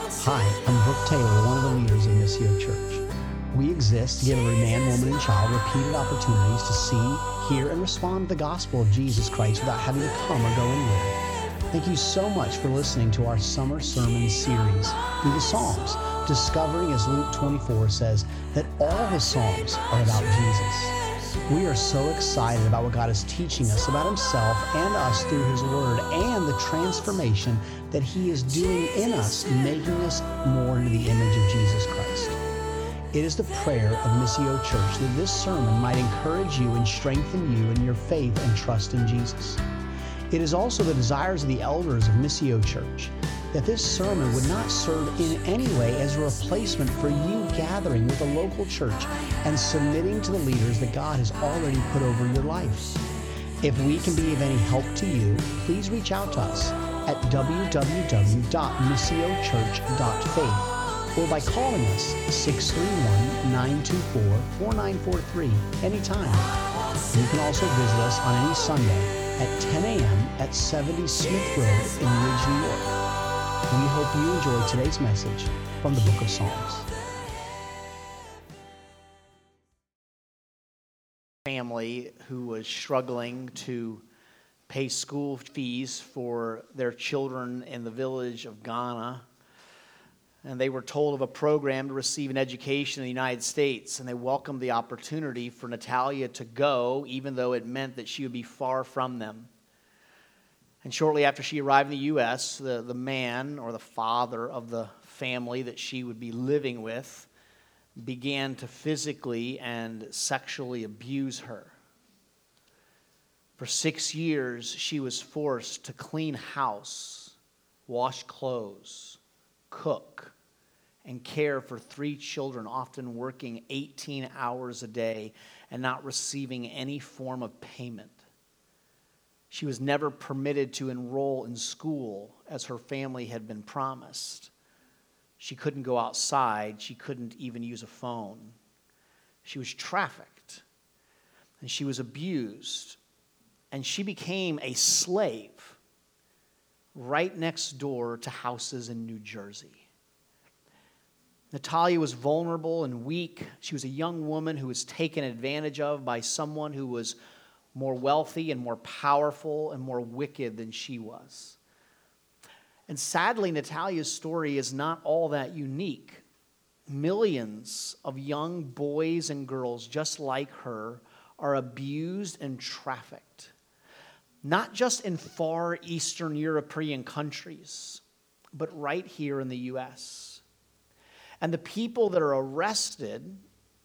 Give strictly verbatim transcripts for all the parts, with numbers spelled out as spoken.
Hi, I'm Brooke Taylor, one of the leaders of Missio Church. We exist to give every man, woman, and child repeated opportunities to see, hear, and respond to the gospel of Jesus Christ without having to come or go anywhere. Thank you so much for listening to our summer sermon series through the Psalms, discovering, as Luke twenty-four says, that all the Psalms are about Jesus. We are so excited about what God is teaching us about Himself and us through His Word and the transformation that He is doing in us, making us more into the image of Jesus Christ. It is the prayer of Missio Church that this sermon might encourage you and strengthen you in your faith and trust in Jesus. It is also the desires of the elders of Missio Church that this sermon would not serve in any way as a replacement for you gathering with a local church and submitting to the leaders that God has already put over your life. If we can be of any help to you, please reach out to us at w w w dot missio church dot faith or by calling us six three one, nine two four, four nine four three anytime. You can also visit us on any Sunday at ten a.m. at seventy Smith Road in Ridge, New York. We hope you enjoy today's message from the Book of Psalms. Family who was struggling to pay school fees for their children in the village of Ghana. And they were told of a program to receive an education in the United States, and they welcomed the opportunity for Natalia to go, even though it meant that she would be far from them. And shortly after she arrived in the U S, the, the man or the father of the family that she would be living with began to physically and sexually abuse her. For six years, she was forced to clean house, wash clothes, cook, and care for three children, often working eighteen hours a day and not receiving any form of payment. She was never permitted to enroll in school as her family had been promised. She couldn't go outside. She couldn't even use a phone. She was trafficked, and she was abused, and she became a slave right next door to houses in New Jersey. Natalia was vulnerable and weak. She was a young woman who was taken advantage of by someone who was more wealthy and more powerful and more wicked than she was. And sadly, Natalia's story is not all that unique. Millions of young boys and girls just like her are abused and trafficked, not just in far Eastern European countries, but right here in the U S. And the people that are arrested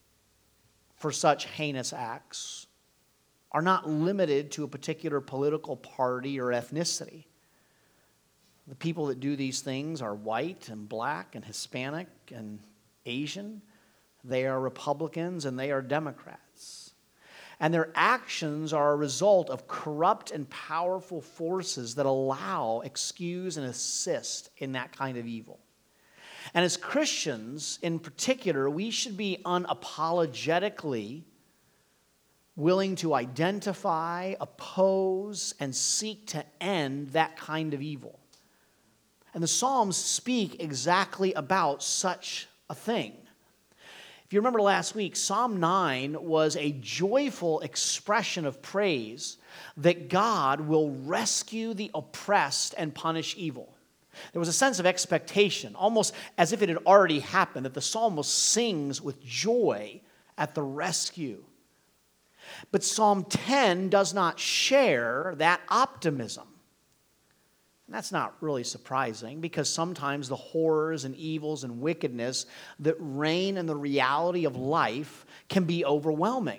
for such heinous acts are not limited to a particular political party or ethnicity. The people that do these things are white and black and Hispanic and Asian. They are Republicans and they are Democrats. And their actions are a result of corrupt and powerful forces that allow, excuse, and assist in that kind of evil. And as Christians, in particular, we should be unapologetically willing to identify, oppose, and seek to end that kind of evil. And the Psalms speak exactly about such a thing. If you remember last week, Psalm nine was a joyful expression of praise that God will rescue the oppressed and punish evil. There was a sense of expectation, almost as if it had already happened, that the psalmist sings with joy at the rescue. But Psalm ten does not share that optimism. And that's not really surprising, because sometimes the horrors and evils and wickedness that reign in the reality of life can be overwhelming.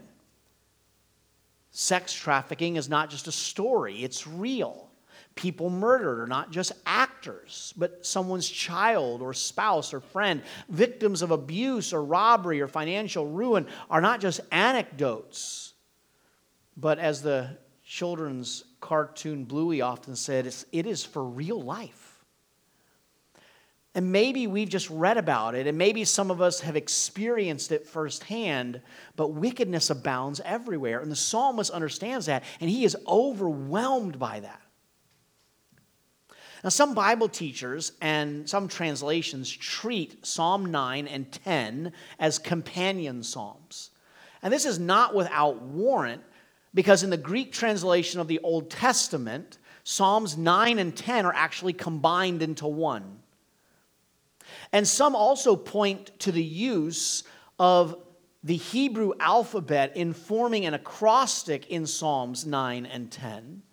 Sex trafficking is not just a story, it's real. People murdered are not just actors, but someone's child or spouse or friend. Victims of abuse or robbery or financial ruin are not just anecdotes, but as the children's cartoon Bluey often said, it's, it is for real life. And maybe we've just read about it, and maybe some of us have experienced it firsthand, but wickedness abounds everywhere. And the psalmist understands that, and he is overwhelmed by that. Now, some Bible teachers and some translations treat Psalm nine and ten as companion psalms. And this is not without warrant, because in the Greek translation of the Old Testament, Psalms nine and ten are actually combined into one. And some also point to the use of the Hebrew alphabet in forming an acrostic in Psalms nine and ten.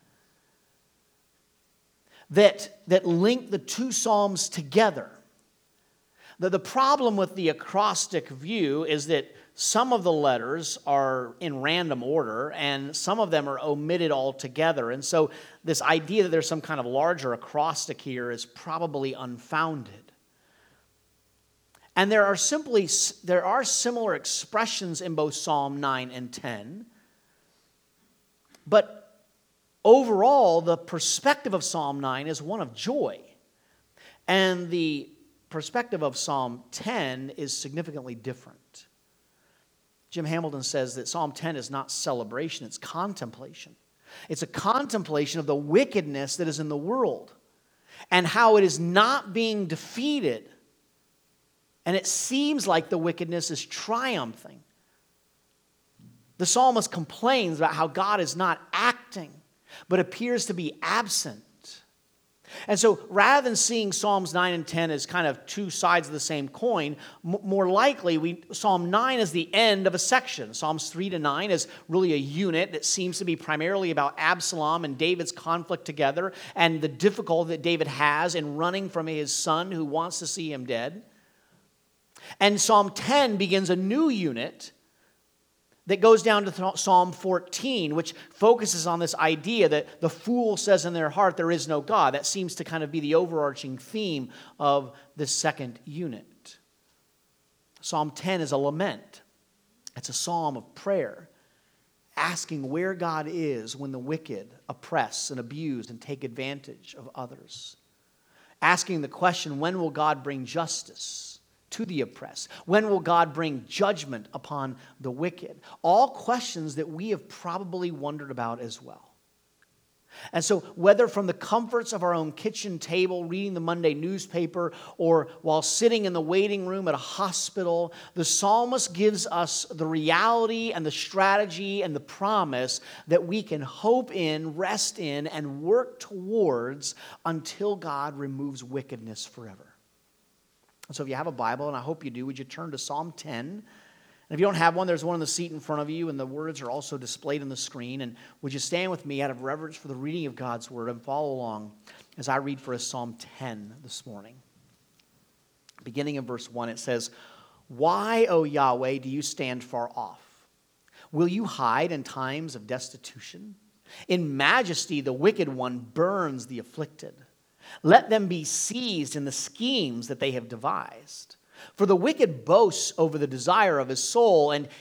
That, that link the two psalms together. The, the problem with the acrostic view is that some of the letters are in random order and some of them are omitted altogether. And so this idea that there's some kind of larger acrostic here is probably unfounded. And there are simply there are similar expressions in both Psalm nine and ten. But overall, the perspective of Psalm nine is one of joy. And the perspective of Psalm ten is significantly different. Jim Hamilton says that Psalm ten is not celebration, it's contemplation. It's a contemplation of the wickedness that is in the world and how it is not being defeated. And it seems like the wickedness is triumphing. The psalmist complains about how God is not acting, but appears to be absent. And so rather than seeing Psalms nine and ten as kind of two sides of the same coin, m- more likely we, Psalm nine is the end of a section. Psalms three to nine is really a unit that seems to be primarily about Absalom and David's conflict together and the difficulty that David has in running from his son who wants to see him dead. And Psalm ten begins a new unit that goes down to Psalm fourteen, which focuses on this idea that the fool says in their heart there is no God. That seems to kind of be the overarching theme of this second unit. Psalm ten is a lament. It's a psalm of prayer, asking where God is when the wicked oppress and abuse and take advantage of others. Asking the question, when will God bring justice to the oppressed? When will God bring judgment upon the wicked? All questions that we have probably wondered about as well. And so whether from the comforts of our own kitchen table, reading the Monday newspaper, or while sitting in the waiting room at a hospital, the psalmist gives us the reality and the strategy and the promise that we can hope in, rest in, and work towards until God removes wickedness forever. And so if you have a Bible, and I hope you do, would you turn to Psalm ten? And if you don't have one, there's one on the seat in front of you, and the words are also displayed on the screen. And would you stand with me out of reverence for the reading of God's Word and follow along as I read for us Psalm ten this morning. Beginning in verse one, it says, "Why, O Yahweh, do you stand far off? Will you hide in times of destitution? In majesty the wicked one burns the afflicted. Let them be seized in the schemes that they have devised. For the wicked boasts over the desire of his soul, and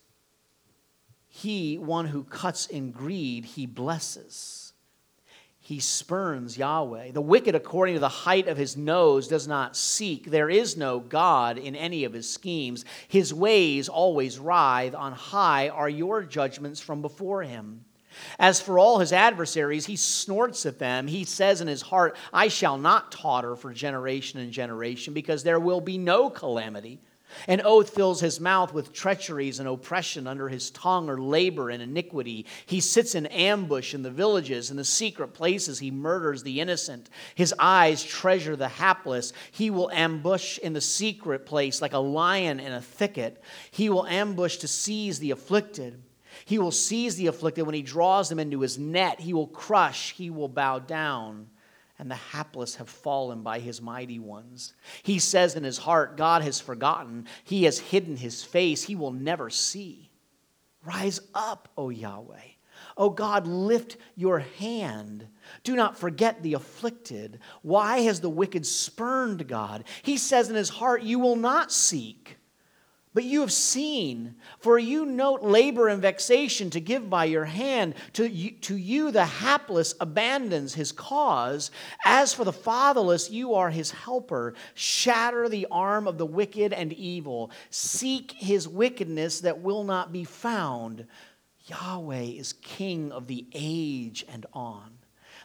he, one who cuts in greed, he blesses. He spurns Yahweh. The wicked, according to the height of his nose, does not seek. There is no God in any of his schemes. His ways always writhe. On high are your judgments from before him. As for all his adversaries, he snorts at them. He says in his heart, I shall not totter for generation and generation, because there will be no calamity. An oath fills his mouth with treacheries and oppression. Under his tongue are labor and iniquity. He sits in ambush in the villages. In the secret places he murders the innocent. His eyes treasure the hapless. He will ambush in the secret place like a lion in a thicket. He will ambush to seize the afflicted. He will seize the afflicted when he draws them into his net. He will crush, he will bow down, and the hapless have fallen by his mighty ones. He says in his heart, God has forgotten. He has hidden his face. He will never see. Rise up, O Yahweh. O God, lift your hand. Do not forget the afflicted. Why has the wicked spurned God? He says in his heart, you will not seek. But you have seen, for you note labor and vexation to give by your hand. To you, to you the hapless abandons his cause. As for the fatherless, you are his helper. Shatter the arm of the wicked and evil. Seek his wickedness that will not be found. Yahweh is king of the age and on.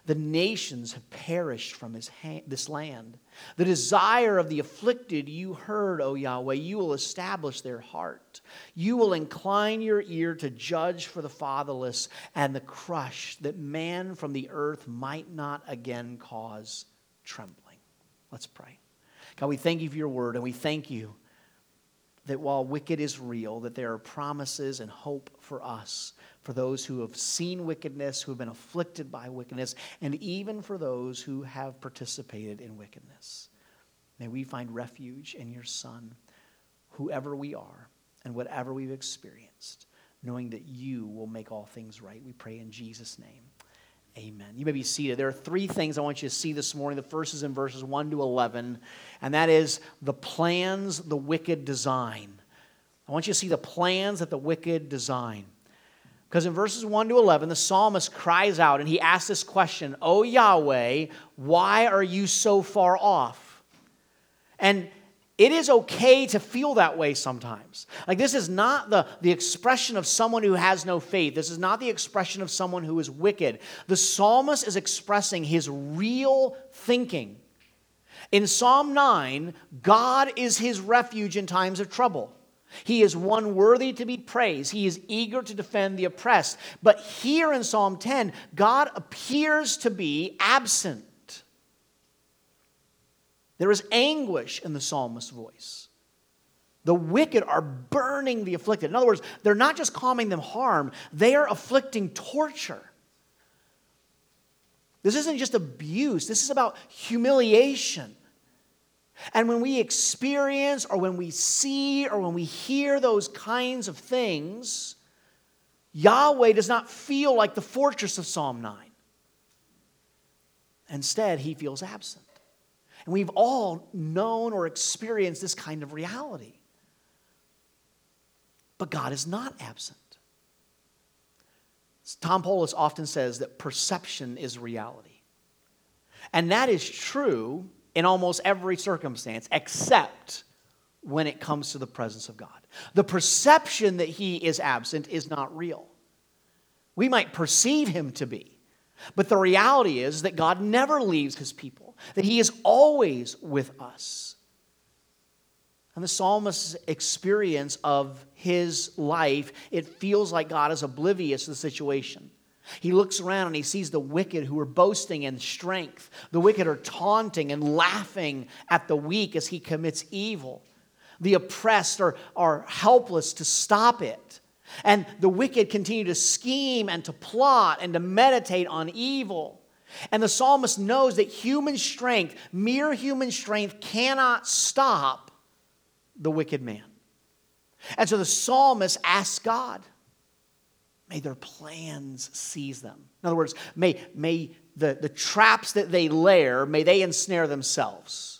The nations have perished from his hand, this land. The desire of the afflicted you heard, O Yahweh. You will establish their heart. You will incline your ear to judge for the fatherless and the crushed, that man from the earth might not again cause trembling. Let's pray. God, we thank you for your word, and we thank you that while wicked is real, that there are promises and hope for us, for those who have seen wickedness, who have been afflicted by wickedness, and even for those who have participated in wickedness. May we find refuge in your Son, whoever we are and whatever we've experienced, knowing that you will make all things right. We pray in Jesus' name. Amen. You may be seated. There are three things I want you to see this morning. The first is in verses one to eleven, and that is the plans the wicked design. I want you to see the plans that the wicked design. Because in verses one to eleven, the psalmist cries out and he asks this question, O Yahweh, why are you so far off? And it is okay to feel that way sometimes. Like, this is not the, the expression of someone who has no faith. This is not the expression of someone who is wicked. The psalmist is expressing his real thinking. In Psalm nine, God is his refuge in times of trouble. He is one worthy to be praised. He is eager to defend the oppressed. But here in Psalm ten, God appears to be absent. There is anguish in the psalmist's voice. The wicked are burning the afflicted. In other words, they're not just causing them harm, they are afflicting torture. This isn't just abuse, this is about humiliation. And when we experience or when we see or when we hear those kinds of things, Yahweh does not feel like the fortress of Psalm nine. Instead, he feels absent. And we've all known or experienced this kind of reality. But God is not absent. Tom Polis often says that perception is reality. And that is true in almost every circumstance, except when it comes to the presence of God. The perception that he is absent is not real. We might perceive him to be. But the reality is that God never leaves his people, that he is always with us. And the psalmist's experience of his life, it feels like God is oblivious to the situation. He looks around and he sees the wicked who are boasting in strength. The wicked are taunting and laughing at the weak as he commits evil. The oppressed are, are helpless to stop it. And the wicked continue to scheme and to plot and to meditate on evil. And the psalmist knows that human strength, mere human strength, cannot stop the wicked man. And so the psalmist asks God, may their plans seize them. In other words, may, may the, the traps that they lair, may they ensnare themselves.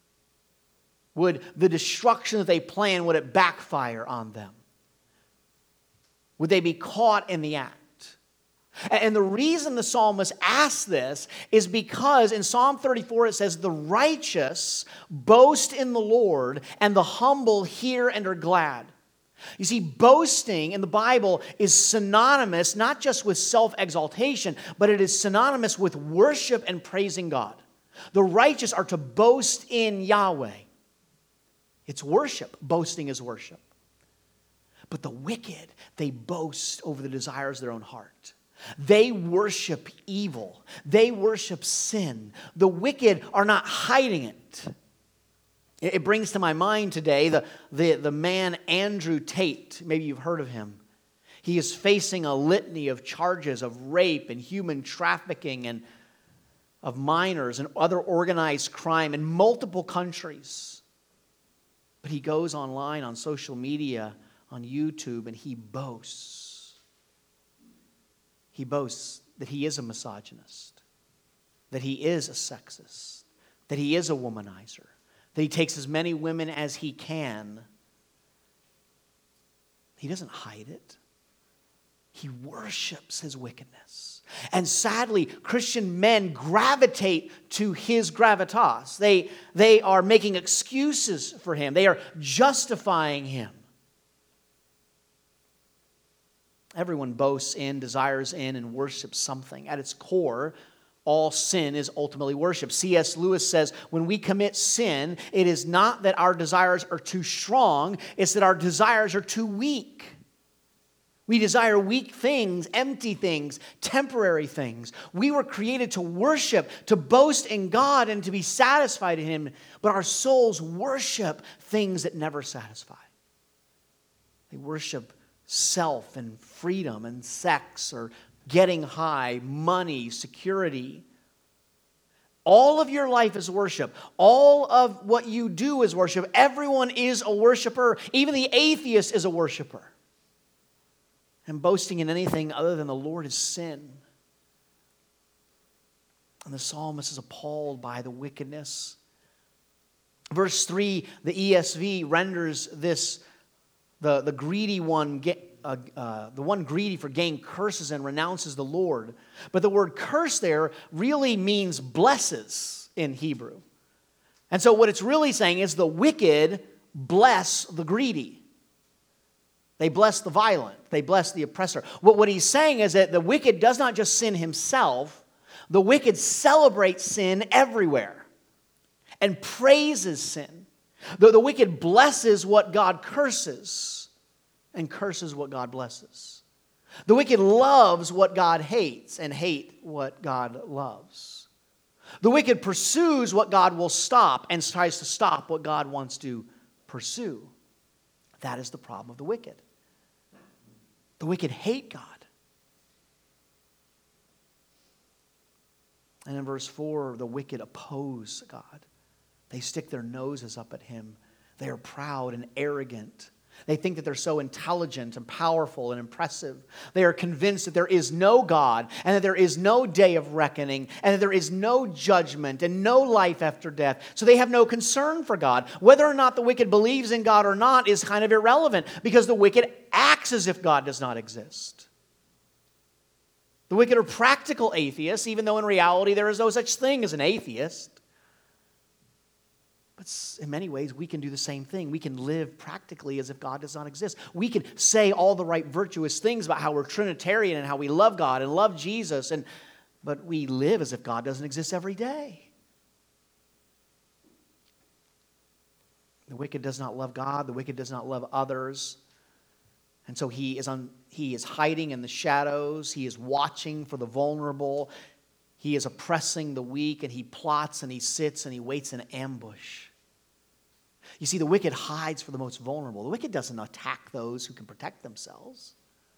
Would the destruction that they plan, would it backfire on them? Would they be caught in the act? And the reason the psalmist asks this is because in Psalm thirty-four it says, the righteous boast in the Lord, and the humble hear and are glad. You see, boasting in the Bible is synonymous not just with self-exaltation, but it is synonymous with worship and praising God. The righteous are to boast in Yahweh. It's worship. Boasting is worship. But the wicked, they boast over the desires of their own heart. They worship evil. They worship sin. The wicked are not hiding it. It brings to my mind today the, the, the man Andrew Tate. Maybe you've heard of him. He is facing a litany of charges of rape and human trafficking and of minors and other organized crime in multiple countries. But he goes online on social media, on YouTube, and he boasts. He boasts that he is a misogynist, that he is a sexist, that he is a womanizer, that he takes as many women as he can. He doesn't hide it. He worships his wickedness. And sadly, Christian men gravitate to his gravitas. They, they are making excuses for him. They are justifying him. Everyone boasts in, desires in, and worships something. At its core, all sin is ultimately worship. C S Lewis says, when we commit sin, it is not that our desires are too strong, it's that our desires are too weak. We desire weak things, empty things, temporary things. We were created to worship, to boast in God, and to be satisfied in Him. But our souls worship things that never satisfy. They worship self and freedom and sex or getting high, money, security. All of your life is worship. All of what you do is worship. Everyone is a worshiper. Even the atheist is a worshiper. And boasting in anything other than the Lord is sin. And the psalmist is appalled by the wickedness. Verse three, the E S V renders this, the, the greedy one, uh, uh, the one greedy for gain curses and renounces the Lord. But the word curse there really means blesses in Hebrew. And so what it's really saying is the wicked bless the greedy. They bless the violent. They bless the oppressor. What, what he's saying is that the wicked does not just sin himself. The wicked celebrates sin everywhere and praises sin. The, the wicked blesses what God curses and curses what God blesses. The wicked loves what God hates and hate what God loves. The wicked pursues what God will stop and tries to stop what God wants to pursue. That is the problem of the wicked. The wicked hate God. And in verse four, the wicked oppose God. They stick their noses up at Him. They are proud and arrogant. They think that they're so intelligent and powerful and impressive. They are convinced that there is no God and that there is no day of reckoning and that there is no judgment and no life after death. So they have no concern for God. Whether or not the wicked believes in God or not is kind of irrelevant because the wicked acts as if God does not exist. The wicked are practical atheists, even though in reality there is no such thing as an atheist. But in many ways, we can do the same thing. We can live practically as if God does not exist. We can say all the right virtuous things about how we're Trinitarian and how we love God and love Jesus, and but we live as if God doesn't exist every day. The wicked does not love God. The wicked does not love others. And so he is, on, he is hiding in the shadows. He is watching for the vulnerable. He is oppressing the weak, and he plots and he sits and he waits in ambush. You see, the wicked hides for the most vulnerable. The wicked doesn't attack those who can protect themselves.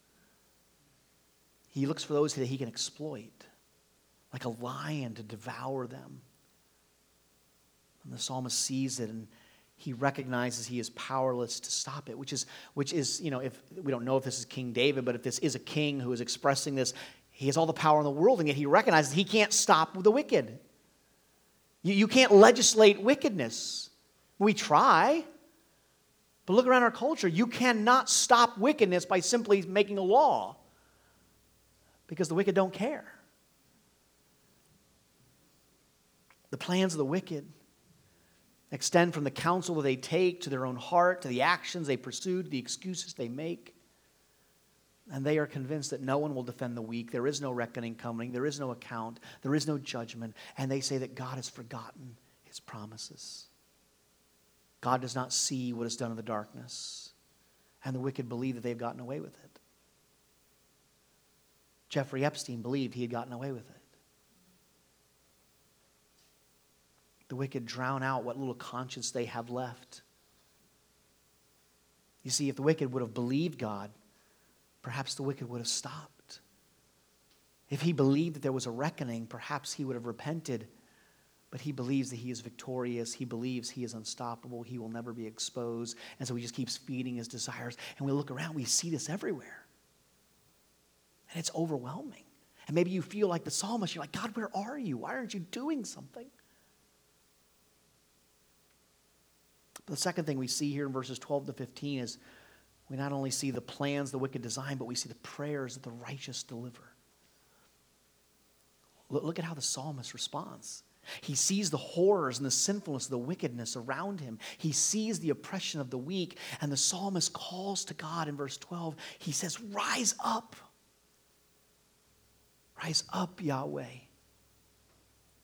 He looks for those that he can exploit, like a lion to devour them. And the psalmist sees it, and he recognizes he is powerless to stop it, which is, which is, you know, if we don't know if this is King David, but if this is a king who is expressing this, he has all the power in the world, and yet he recognizes he can't stop the wicked. You, you can't legislate wickedness. We try, but look around our culture. You cannot stop wickedness by simply making a law because the wicked don't care. The plans of the wicked extend from the counsel that they take to their own heart, to the actions they pursue, to the excuses they make. And they are convinced that no one will defend the weak. There is no reckoning coming. There is no account. There is no judgment. And they say that God has forgotten His promises. God does not see what is done in the darkness. And the wicked believe that they've gotten away with it. Jeffrey Epstein believed he had gotten away with it. The wicked drown out what little conscience they have left. You see, if the wicked would have believed God, perhaps the wicked would have stopped. If he believed that there was a reckoning, perhaps he would have repented. But he believes that he is victorious. He believes he is unstoppable. He will never be exposed. And so he just keeps feeding his desires. And we look around, we see this everywhere. And it's overwhelming. And maybe you feel like the psalmist. You're like, God, where are you? Why aren't you doing something? But the second thing we see here in verses twelve to fifteen is we not only see the plans the wicked design, but we see the prayers that the righteous deliver. Look at how the psalmist responds. He sees the horrors and the sinfulness, the wickedness around him. He sees the oppression of the weak. And the psalmist calls to God in verse twelve. He says, rise up. Rise up, Yahweh.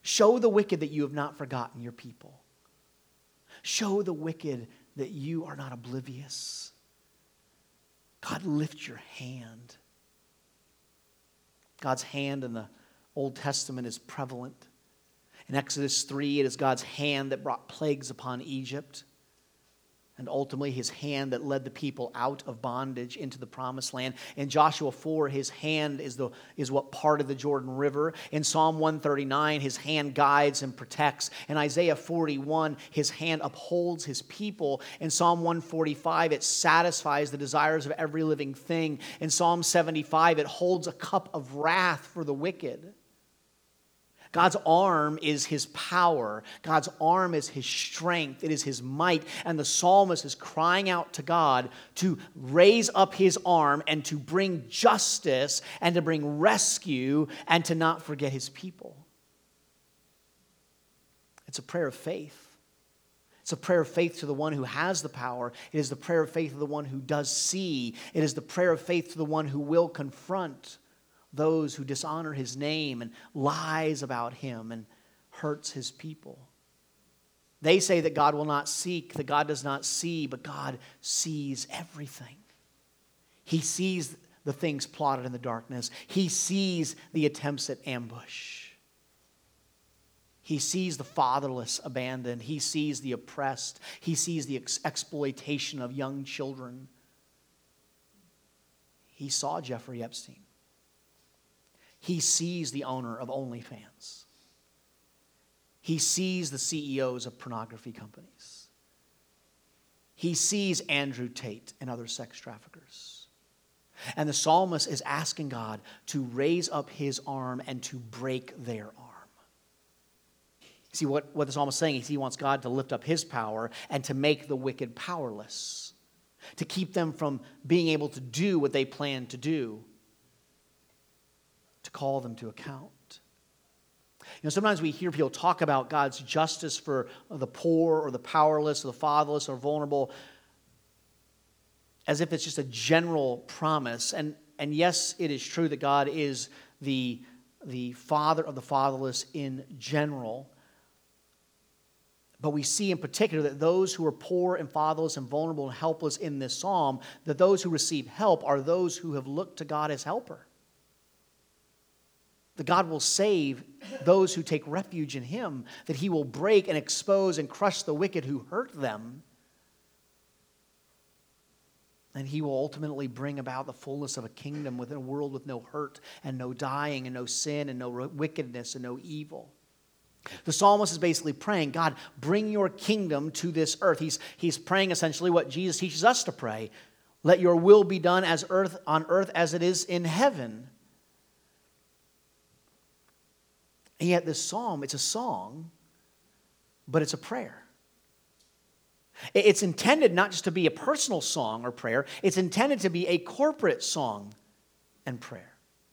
Show the wicked that you have not forgotten your people. Show the wicked that you are not oblivious. God, lift your hand. God's hand in the Old Testament is prevalent. In Exodus three, it is God's hand that brought plagues upon Egypt, and ultimately his hand that led the people out of bondage into the promised land. In Joshua four, his hand is, the, is what parted the Jordan River. In Psalm one thirty-nine, his hand guides and protects. In Isaiah forty-one, his hand upholds his people. In Psalm one forty-five, it satisfies the desires of every living thing. In Psalm seventy-five, it holds a cup of wrath for the wicked. God's arm is his power. God's arm is his strength. It is his might. And the psalmist is crying out to God to raise up his arm and to bring justice and to bring rescue and to not forget his people. It's a prayer of faith. It's a prayer of faith to the one who has the power. It is the prayer of faith to the one who does see. It is the prayer of faith to the one who will confront those who dishonor his name and lies about him and hurts his people. They say that God will not seek, that God does not see, but God sees everything. He sees the things plotted in the darkness. He sees the attempts at ambush. He sees the fatherless abandoned. He sees the oppressed. He sees the ex- exploitation of young children. He saw Jeffrey Epstein. He sees the owner of OnlyFans. He sees the C E Os of pornography companies. He sees Andrew Tate and other sex traffickers. And the psalmist is asking God to raise up his arm and to break their arm. See, what, what the psalmist is saying is he wants God to lift up his power and to make the wicked powerless, to keep them from being able to do what they plan to do, to call them to account. You know, sometimes we hear people talk about God's justice for the poor or the powerless or the fatherless or vulnerable as if it's just a general promise. And, and yes, it is true that God is the, the father of the fatherless in general. But we see in particular that those who are poor and fatherless and vulnerable and helpless in this psalm, that those who receive help are those who have looked to God as helper. That God will save those who take refuge in him, that he will break and expose and crush the wicked who hurt them, and he will ultimately bring about the fullness of a kingdom within a world with no hurt and no dying and no sin and no wickedness and no evil. The psalmist is basically praying, God, bring your kingdom to this earth. He's, he's praying essentially what Jesus teaches us to pray. Let your will be done as earth on earth as it is in heaven. And yet this psalm, it's a song, but it's a prayer. It's intended not just to be a personal song or prayer. It's intended to be a corporate song and prayer.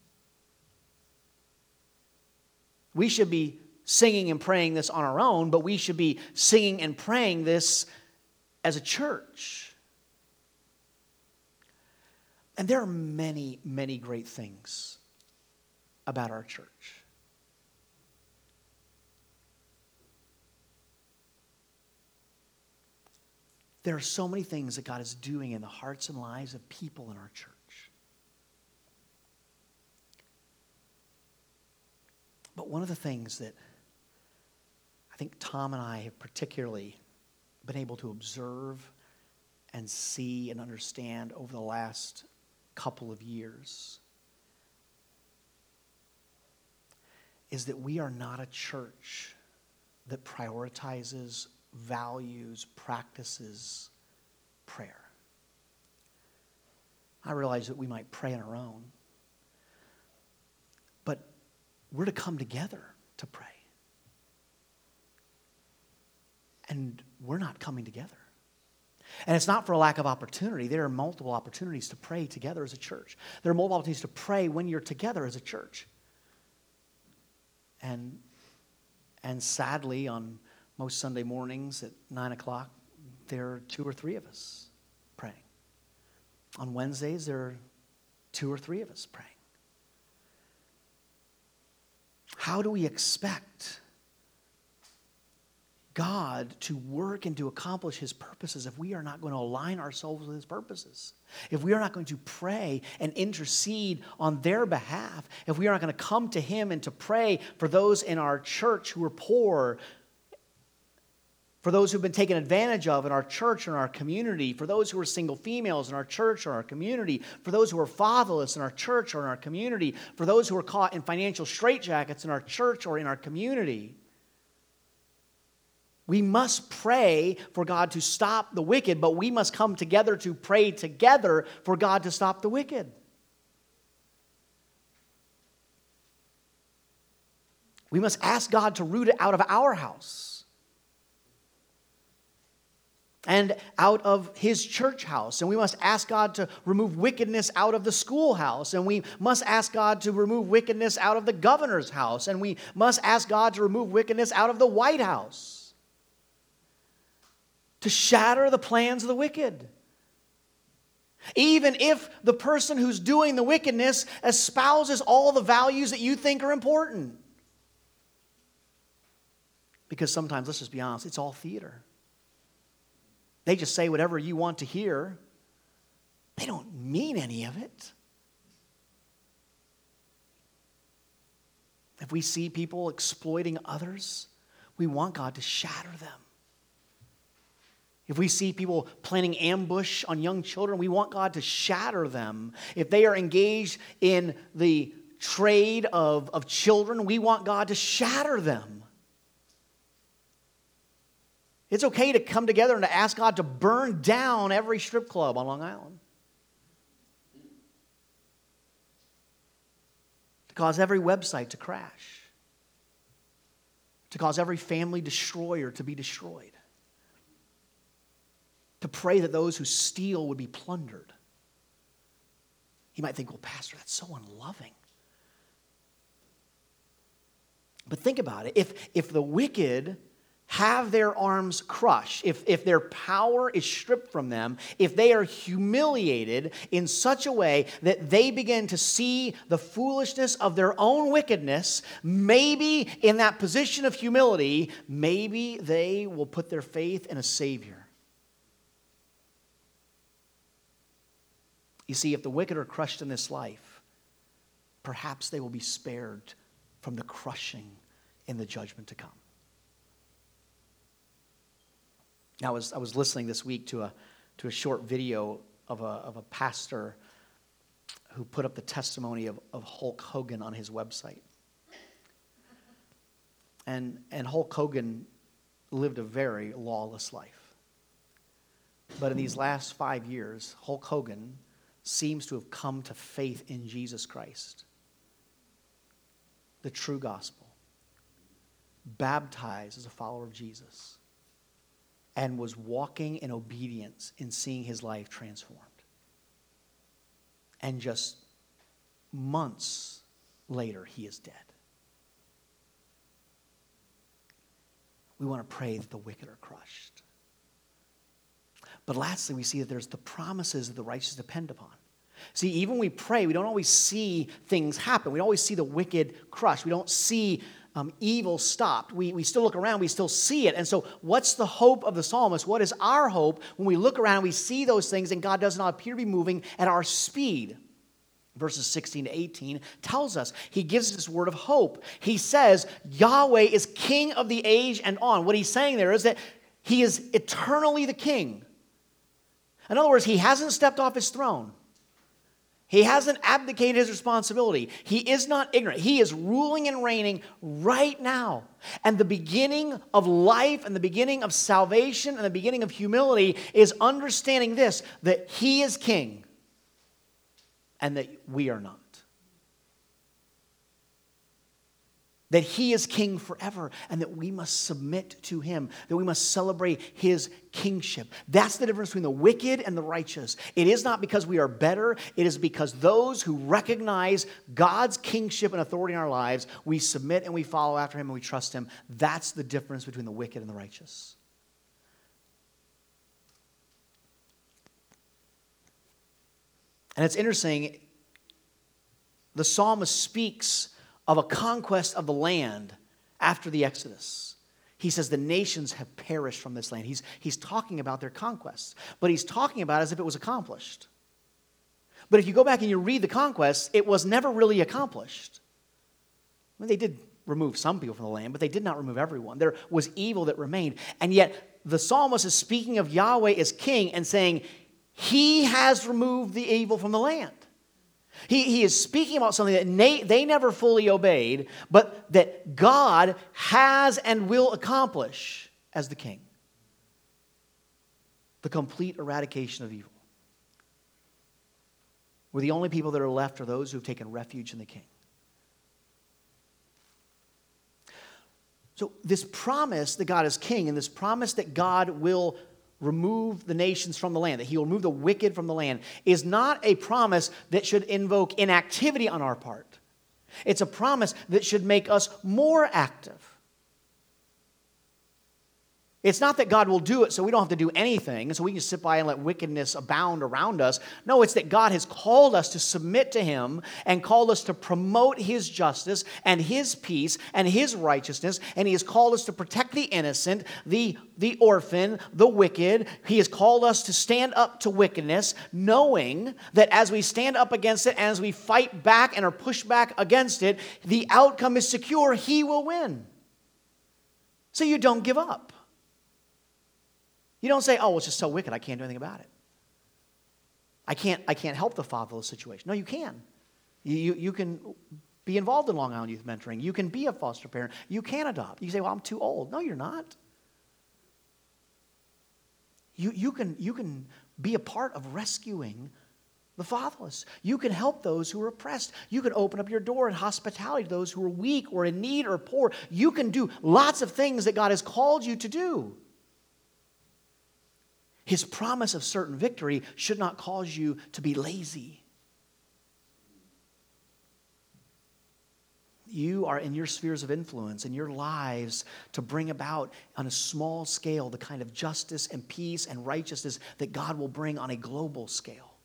We should be singing and praying this on our own, but we should be singing and praying this as a church. And there are many, many great things about our church. There are so many things that God is doing in the hearts and lives of people in our church. But one of the things that I think Tom and I have particularly been able to observe and see and understand over the last couple of years is that we are not a church that prioritizes, values, practices prayer. I realize that we might pray on our own, but we're to come together to pray. And we're not coming together. And it's not for a lack of opportunity. There are multiple opportunities to pray together as a church. There are multiple opportunities to pray when you're together as a church. And, and sadly, on most Sunday mornings at nine o'clock, there are two or three of us praying. On Wednesdays, there are two or three of us praying. How do we expect God to work and to accomplish his purposes if we are not going to align ourselves with his purposes. If we are not going to pray and intercede on their behalf. If we are not going to come to him and to pray for those in our church who are poor, for those who've been taken advantage of in our church and our community, for those who are single females in our church or our community, for those who are fatherless in our church or in our community, for those who are caught in financial straitjackets in our church or in our community. We must pray for God to stop the wicked, but we must come together to pray together for God to stop the wicked. We must ask God to root it out of our house and out of his church house. And we must ask God to remove wickedness out of the schoolhouse. And we must ask God to remove wickedness out of the governor's house. And we must ask God to remove wickedness out of the White House. To shatter the plans of the wicked. Even if the person who's doing the wickedness espouses all the values that you think are important. Because sometimes, let's just be honest, it's all theater. They just say whatever you want to hear. They don't mean any of it. If we see people exploiting others, we want God to shatter them. If we see people planning ambush on young children, we want God to shatter them. If they are engaged in the trade of, of children, we want God to shatter them. It's okay to come together and to ask God to burn down every strip club on Long Island. To cause every website to crash. To cause every family destroyer to be destroyed. To pray that those who steal would be plundered. You might think, well, Pastor, that's so unloving. But think about it. If, if the wicked have their arms crushed, if, if their power is stripped from them, if they are humiliated in such a way that they begin to see the foolishness of their own wickedness, maybe in that position of humility, maybe they will put their faith in a Savior. You see, if the wicked are crushed in this life, perhaps they will be spared from the crushing in the judgment to come. Now, I was, I was listening this week to a, to a short video of a, of a pastor who put up the testimony of, of Hulk Hogan on his website. And, and Hulk Hogan lived a very lawless life. But in these last five years, Hulk Hogan seems to have come to faith in Jesus Christ, the true gospel, baptized as a follower of Jesus, and was walking in obedience in seeing his life transformed. And just months later, he is dead. We want to pray that the wicked are crushed. But lastly, we see that there's the promises that the righteous depend upon. See, even when we pray, we don't always see things happen. We don't always see the wicked crushed. We don't see um, evil stopped. We, we still look around, we still see it. And so what's the hope of the psalmist? What is our hope when we look around, we see those things, and God does not appear to be moving at our speed? Verses sixteen to eighteen tells us, he gives us this word of hope. He says, Yahweh is king of the age and on. What he's saying there is that he is eternally the king. In other words, he hasn't stepped off his throne. He hasn't abdicated his responsibility. He is not ignorant. He is ruling and reigning right now. And the beginning of life and the beginning of salvation and the beginning of humility is understanding this, that he is king and that we are not. That he is king forever and that we must submit to him, that we must celebrate his kingship. That's the difference between the wicked and the righteous. It is not because we are better. It is because those who recognize God's kingship and authority in our lives, we submit and we follow after him and we trust him. That's the difference between the wicked and the righteous. And it's interesting, the psalmist speaks of a conquest of the land after the Exodus. He says the nations have perished from this land. He's, he's talking about their conquests, but he's talking about it as if it was accomplished. But if you go back and you read the conquests, it was never really accomplished. I mean, they did remove some people from the land, but they did not remove everyone. There was evil that remained. And yet the psalmist is speaking of Yahweh as king and saying, he has removed the evil from the land. He, he is speaking about something that na- they never fully obeyed, but that God has and will accomplish as the king. The complete eradication of evil. Where the only people that are left are those who have taken refuge in the king. So this promise that God is king and this promise that God will remove the nations from the land, that he will remove the wicked from the land, is not a promise that should invoke inactivity on our part. It's a promise that should make us more active. It's not that God will do it so we don't have to do anything, so we can sit by and let wickedness abound around us. No, it's that God has called us to submit to him and called us to promote his justice and his peace and his righteousness, and he has called us to protect the innocent, the, the orphan, the wicked. He has called us to stand up to wickedness, knowing that as we stand up against it, as we fight back and are pushed back against it, the outcome is secure. He will win. So you don't give up. You don't say, oh, well, it's just so wicked, I can't do anything about it. I can't, I can't help the fatherless situation. No, you can. You, you, you can be involved in Long Island Youth Mentoring. You can be a foster parent. You can adopt. You say, well, I'm too old. No, you're not. You, you, can, you can be a part of rescuing the fatherless. You can help those who are oppressed. You can open up your door in hospitality to those who are weak or in need or poor. You can do lots of things that God has called you to do. His promise of certain victory should not cause you to be lazy. You are in your spheres of influence, in your lives, to bring about on a small scale the kind of justice and peace and righteousness that God will bring on a global scale.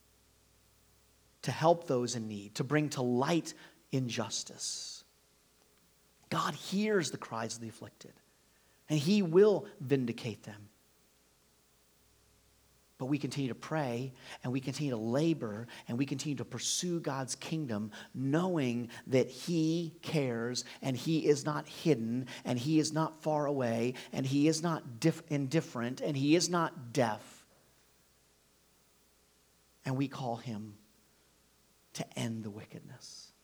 To help those in need, to bring to light injustice. God hears the cries of the afflicted, and he will vindicate them. But we continue to pray, and we continue to labor, and we continue to pursue God's kingdom, knowing that he cares, and he is not hidden, and he is not far away, and he is not diff- indifferent, and he is not deaf. And we call him to end the wickedness.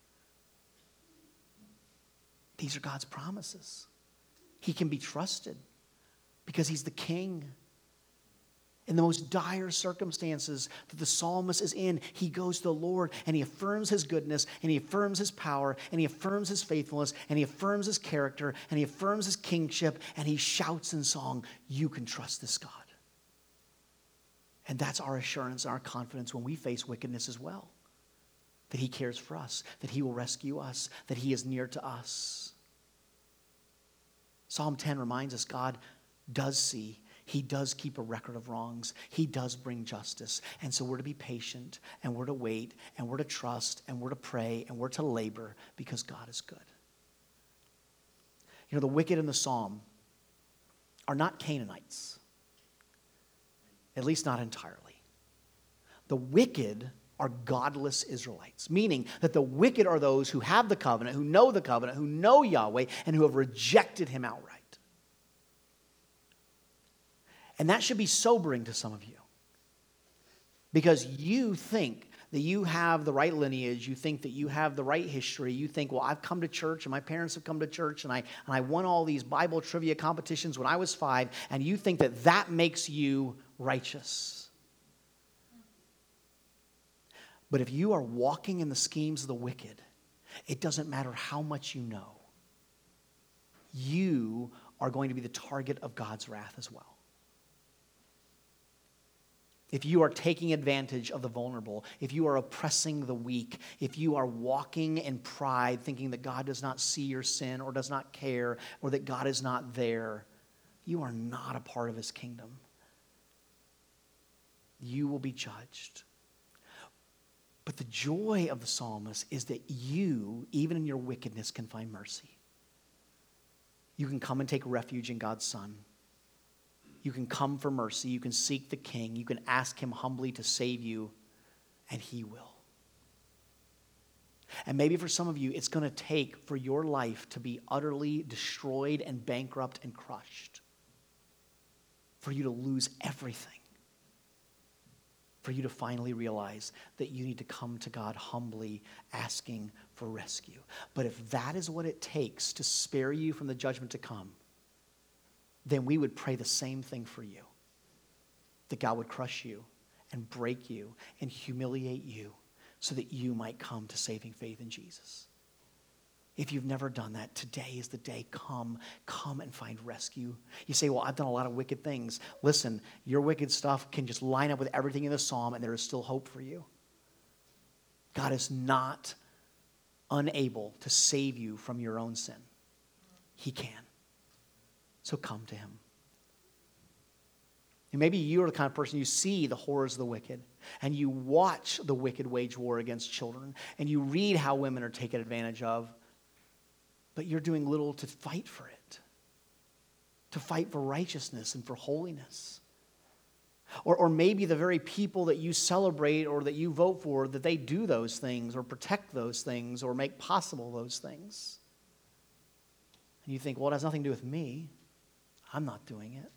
These are God's promises. He can be trusted because he's the king. In the most dire circumstances that the psalmist is in, he goes to the Lord and he affirms his goodness and he affirms his power and he affirms his faithfulness and he affirms his character and he affirms his kingship, and he shouts in song, you can trust this God. And that's our assurance and our confidence when we face wickedness as well. That he cares for us, that he will rescue us, that he is near to us. Psalm ten reminds us God does see. He does keep a record of wrongs. He does bring justice. And so we're to be patient, and we're to wait, and we're to trust, and we're to pray, and we're to labor because God is good. You know, the wicked in the psalm are not Canaanites, at least not entirely. The wicked are godless Israelites, meaning that the wicked are those who have the covenant, who know the covenant, who know Yahweh, and who have rejected him outright. And that should be sobering to some of you. Because you think that you have the right lineage, you think that you have the right history, you think, well, I've come to church and my parents have come to church and I, and I won all these Bible trivia competitions when I was five, and you think that that makes you righteous. But if you are walking in the schemes of the wicked, it doesn't matter how much you know. You are going to be the target of God's wrath as well. If you are taking advantage of the vulnerable, if you are oppressing the weak, if you are walking in pride, thinking that God does not see your sin or does not care or that God is not there, you are not a part of his kingdom. You will be judged. But the joy of the psalmist is that you, even in your wickedness, can find mercy. You can come and take refuge in God's Son. You can come for mercy. You can seek the King. You can ask him humbly to save you, and he will. And maybe for some of you, it's going to take for your life to be utterly destroyed and bankrupt and crushed, for you to lose everything, for you to finally realize that you need to come to God humbly, asking for rescue. But if that is what it takes to spare you from the judgment to come, then we would pray the same thing for you, that God would crush you and break you and humiliate you so that you might come to saving faith in Jesus. If you've never done that, today is the day. Come, come and find rescue. You say, well, I've done a lot of wicked things. Listen, your wicked stuff can just line up with everything in the psalm, and there is still hope for you. God is not unable to save you from your own sin. He can. So come to him. And maybe you are the kind of person, you see the horrors of the wicked, and you watch the wicked wage war against children, and you read how women are taken advantage of, but you're doing little to fight for it, to fight for righteousness and for holiness. Or, or maybe the very people that you celebrate or that you vote for, that they do those things or protect those things or make possible those things. And you think, well, it has nothing to do with me. I'm not doing it.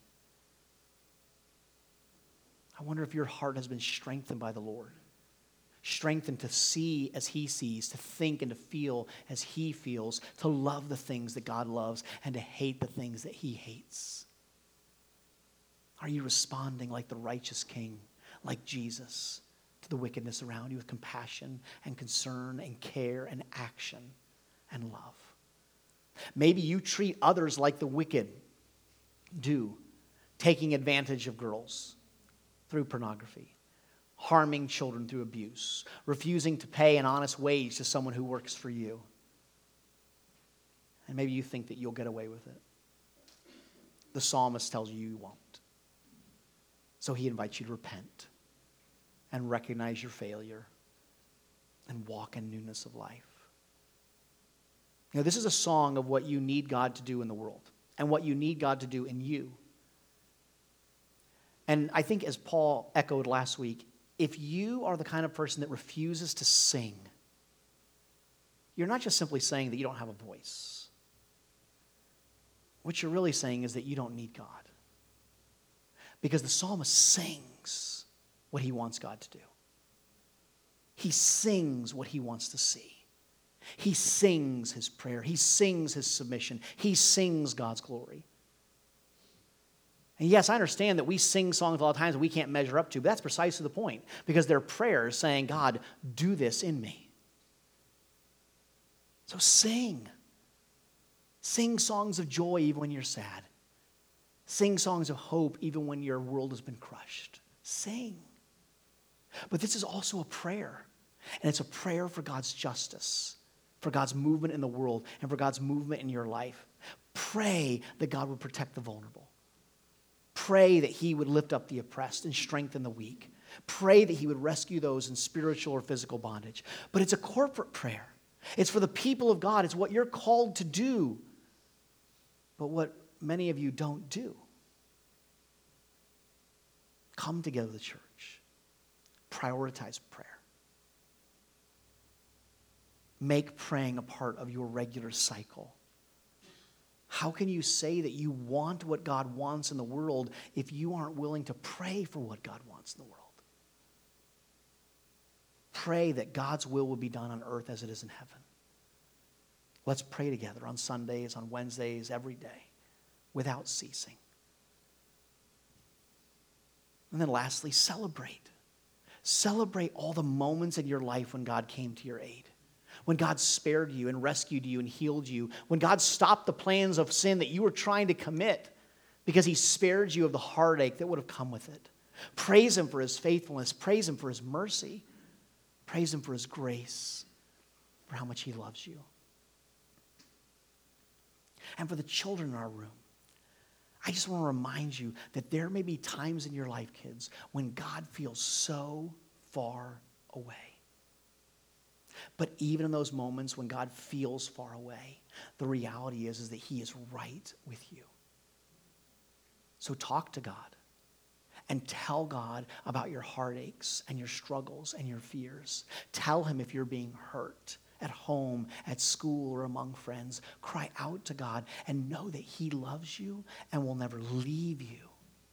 I wonder if your heart has been strengthened by the Lord. Strengthened to see as he sees, to think and to feel as he feels, to love the things that God loves and to hate the things that he hates. Are you responding like the righteous King, like Jesus, to the wickedness around you with compassion and concern and care and action and love? Maybe you treat others like the wicked do, taking advantage of girls through pornography, harming children through abuse, refusing to pay an honest wage to someone who works for you. And maybe you think that you'll get away with it. The psalmist tells you you won't. So he invites you to repent and recognize your failure and walk in newness of life. You know, this is a song of what you need God to do in the world and what you need God to do in you. And I think as Paul echoed last week, if you are the kind of person that refuses to sing, you're not just simply saying that you don't have a voice. What you're really saying is that you don't need God. Because the psalmist sings what he wants God to do. He sings what he wants to see. He sings his prayer. He sings his submission. He sings God's glory. And yes, I understand that we sing songs a lot of times that we can't measure up to, but that's precisely the point. Because they're prayers saying, God, do this in me. So sing. Sing songs of joy even when you're sad. Sing songs of hope even when your world has been crushed. Sing. But this is also a prayer. And it's a prayer for God's justice, for God's movement in the world, and for God's movement in your life. Pray that God would protect the vulnerable. Pray that he would lift up the oppressed and strengthen the weak. Pray that he would rescue those in spiritual or physical bondage. But it's a corporate prayer. It's for the people of God. It's what you're called to do. But what many of you don't do. Come together to the church. Prioritize prayer. Make praying a part of your regular cycle. How can you say that you want what God wants in the world if you aren't willing to pray for what God wants in the world? Pray that God's will will be done on earth as it is in heaven. Let's pray together on Sundays, on Wednesdays, every day, without ceasing. And then lastly, celebrate. Celebrate all the moments in your life when God came to your aid. When God spared you and rescued you and healed you. When God stopped the plans of sin that you were trying to commit because he spared you of the heartache that would have come with it. Praise him for his faithfulness. Praise him for his mercy. Praise him for his grace, for how much he loves you. And for the children in our room, I just want to remind you that there may be times in your life, kids, when God feels so far away. But even in those moments when God feels far away, the reality is, is that he is right with you. So talk to God and tell God about your heartaches and your struggles and your fears. Tell him if you're being hurt at home, at school, or among friends. Cry out to God and know that he loves you and will never leave you.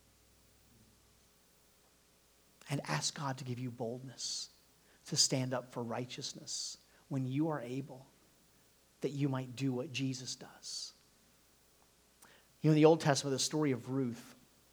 And ask God to give you boldness to stand up for righteousness when you are able, that you might do what Jesus does. You know, in the Old Testament, the story of Ruth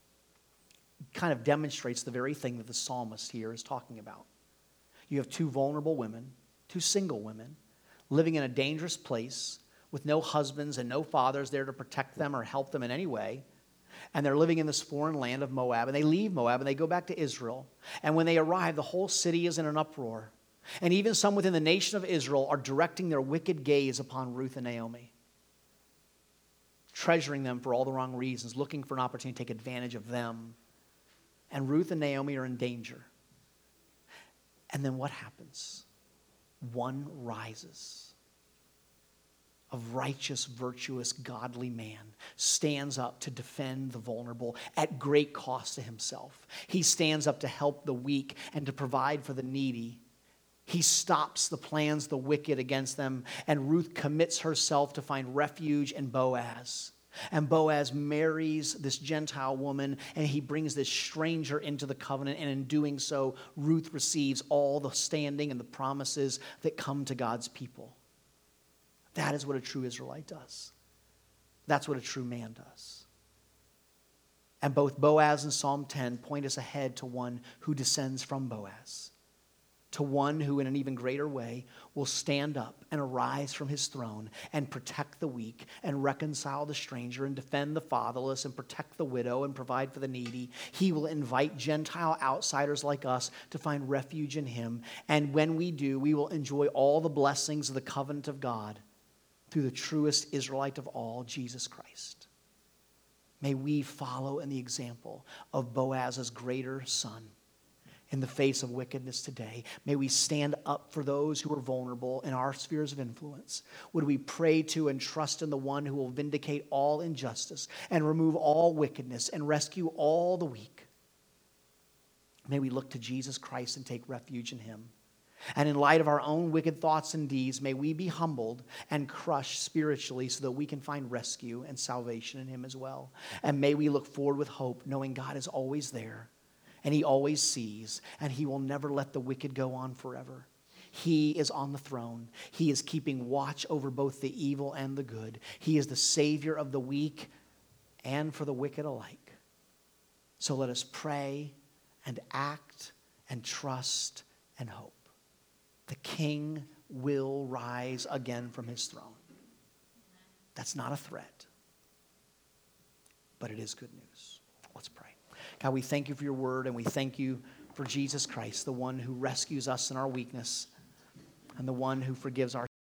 kind of demonstrates the very thing that the psalmist here is talking about. You have two vulnerable women, two single women, living in a dangerous place with no husbands and no fathers there to protect them or help them in any way. And they're living in this foreign land of Moab. And they leave Moab and they go back to Israel. And when they arrive, the whole city is in an uproar. And even some within the nation of Israel are directing their wicked gaze upon Ruth and Naomi, treasuring them for all the wrong reasons, looking for an opportunity to take advantage of them. And Ruth and Naomi are in danger. And then what happens? One rises. A righteous, virtuous, godly man stands up to defend the vulnerable at great cost to himself. He stands up to help the weak and to provide for the needy. He stops the plans of the wicked against them, and Ruth commits herself to find refuge in Boaz. And Boaz marries this Gentile woman, and he brings this stranger into the covenant, and in doing so, Ruth receives all the standing and the promises that come to God's people. That is what a true Israelite does. That's what a true man does. And both Boaz and Psalm ten point us ahead to one who descends from Boaz, to one who in an even greater way will stand up and arise from his throne and protect the weak and reconcile the stranger and defend the fatherless and protect the widow and provide for the needy. He will invite Gentile outsiders like us to find refuge in him. And when we do, we will enjoy all the blessings of the covenant of God through the truest Israelite of all, Jesus Christ. May we follow in the example of Boaz's greater son in the face of wickedness today. May we stand up for those who are vulnerable in our spheres of influence. Would we pray to and trust in the one who will vindicate all injustice and remove all wickedness and rescue all the weak. May we look to Jesus Christ and take refuge in him. And in light of our own wicked thoughts and deeds, may we be humbled and crushed spiritually so that we can find rescue and salvation in him as well. And may we look forward with hope, knowing God is always there and he always sees, and he will never let the wicked go on forever. He is on the throne. He is keeping watch over both the evil and the good. He is the Savior of the weak and for the wicked alike. So let us pray and act and trust and hope. The King will rise again from his throne. That's not a threat, but it is good news. Let's pray. God, we thank you for your word, and we thank you for Jesus Christ, the one who rescues us in our weakness and the one who forgives our